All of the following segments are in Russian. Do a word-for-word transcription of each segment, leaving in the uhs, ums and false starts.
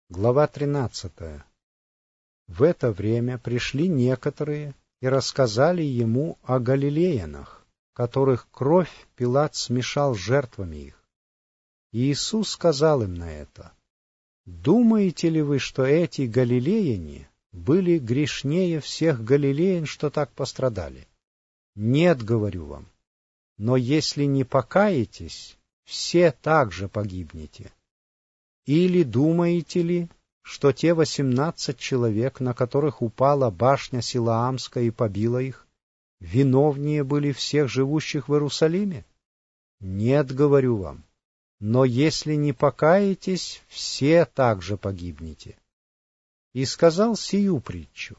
Глава тринадцатая. В это время пришли некоторые и рассказали ему о галилеянах, которых кровь Пилат смешал с жертвами их. И Иисус сказал им на это: «Думаете ли вы, что эти галилеяне были грешнее всех галилеян, что так пострадали? Нет, говорю вам, но если не покаетесь, все также погибнете. Или думаете ли, что те восемнадцать человек, на которых упала башня Силаамская и побила их, виновнее были всех живущих в Иерусалиме? Нет, говорю вам, но если не покаетесь, все также погибнете». И сказал сию притчу: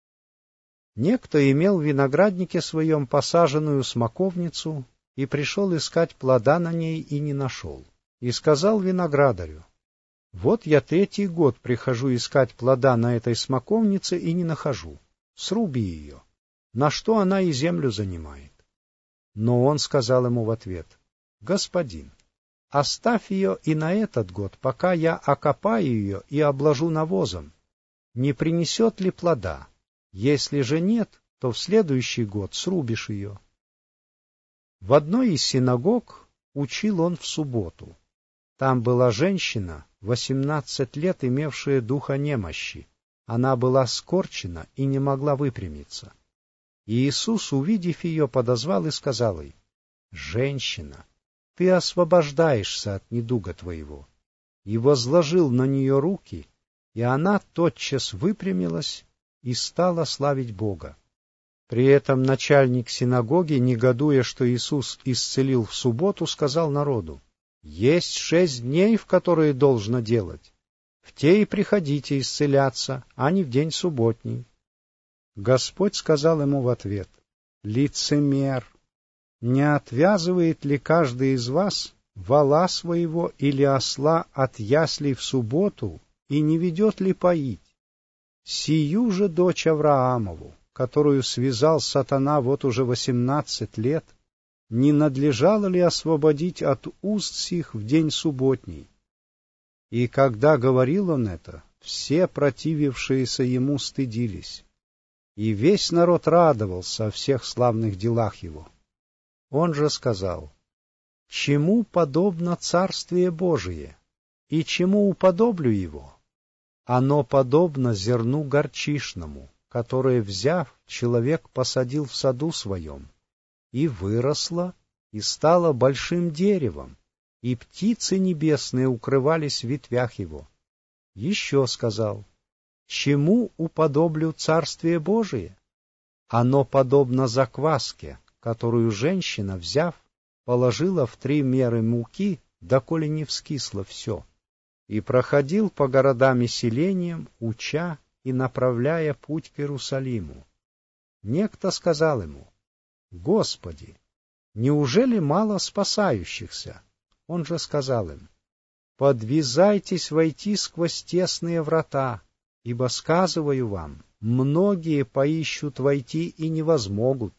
некто имел в винограднике своем посаженную смоковницу и пришел искать плода на ней и не нашел. И сказал виноградарю: «Вот я третий год прихожу искать плода на этой смоковнице и не нахожу. Сруби ее. На что она и землю занимает?» Но он сказал ему в ответ: «Господин, оставь ее и на этот год, пока я окопаю ее и обложу навозом. Не принесет ли плода? Если же нет, то в следующий год срубишь ее». В одной из синагог учил он в субботу. Там была женщина, восемнадцать лет имевшая духа немощи. Она была скорчена и не могла выпрямиться. И Иисус, увидев ее, подозвал и сказал ей: «Женщина, ты освобождаешься от недуга твоего». И возложил на нее руки, и она тотчас выпрямилась и стала славить Бога. При этом начальник синагоги, негодуя, что Иисус исцелил в субботу, сказал народу: «Есть шесть дней, в которые должно делать. В те и приходите исцеляться, а не в день субботний». Господь сказал ему в ответ: «Лицемер! Не отвязывает ли каждый из вас вола своего или осла от яслей в субботу и не ведет ли поить? Сию же дочь Авраамову, которую связал сатана вот уже восемнадцать лет, не надлежало ли освободить от уст сих в день субботний?» И когда говорил он это, все противившиеся ему стыдились, и весь народ радовался о всех славных делах его. Он же сказал: «Чему подобно Царствие Божие, и чему уподоблю его? Оно подобно зерну горчишному, которое, взяв, человек посадил в саду своем, и выросло, и стало большим деревом, и птицы небесные укрывались в ветвях его». Еще сказал: «Чему уподоблю Царствие Божие? Оно подобно закваске, которую женщина, взяв, положила в три меры муки, доколе не вскисло все, и проходил по городам и селениям, уча и направляя путь к Иерусалиму. Некто сказал ему: «Господи, неужели мало спасающихся?» Он же сказал им: «Подвизайтесь войти сквозь тесные врата, ибо, сказываю вам, многие поищут войти и не возмогут.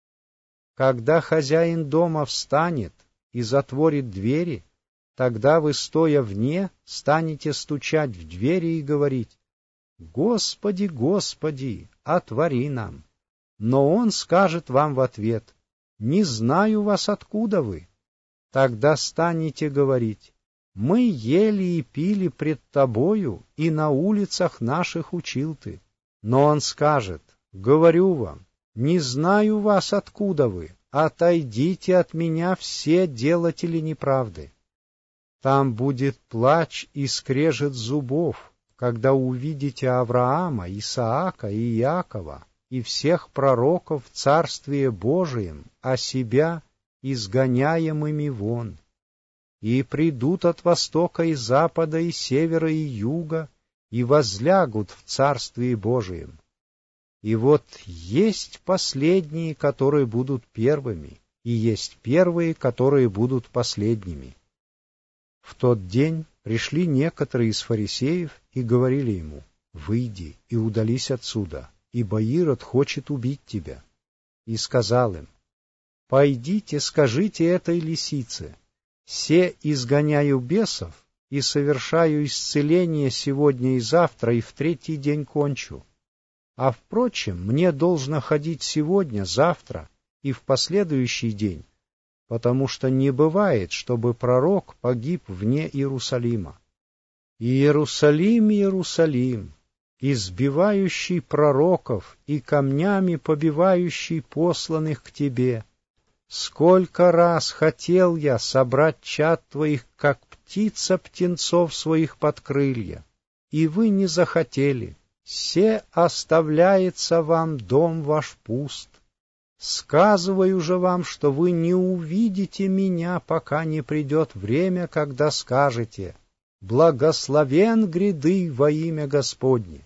Когда хозяин дома встанет и затворит двери, тогда вы, стоя вне, станете стучать в двери и говорить: Господи, Господи, отвори нам. Но он скажет вам в ответ: не знаю вас, откуда вы. Тогда станете говорить: мы ели и пили пред тобою, и на улицах наших учил ты. Но он скажет: говорю вам, не знаю вас, откуда вы, отойдите от меня, все делатели неправды. Там будет плач и скрежет зубов, когда увидите Авраама, Исаака и Иакова и всех пророков в Царствие Божием, а себя изгоняемыми вон. И придут от востока и запада, и севера, и юга, и возлягут в Царствие Божием. И вот есть последние, которые будут первыми, и есть первые, которые будут последними». В тот день пришли некоторые из фарисеев и говорили ему: «Выйди и удались отсюда, ибо Ирод хочет убить тебя». И сказал им: «Пойдите, скажите этой лисице: се изгоняю бесов и совершаю исцеление сегодня и завтра, и в третий день кончу. А впрочем, мне должно ходить сегодня, завтра и в последующий день, потому что не бывает, чтобы пророк погиб вне Иерусалима. Иерусалим, Иерусалим, избивающий пророков и камнями побивающий посланных к тебе, сколько раз хотел я собрать чад твоих, как птица птенцов своих под крылья, и вы не захотели. Се оставляется вам дом ваш пуст. Сказываю же вам, что вы не увидите меня, пока не придет время, когда скажете: «Благословен гряды во имя Господне».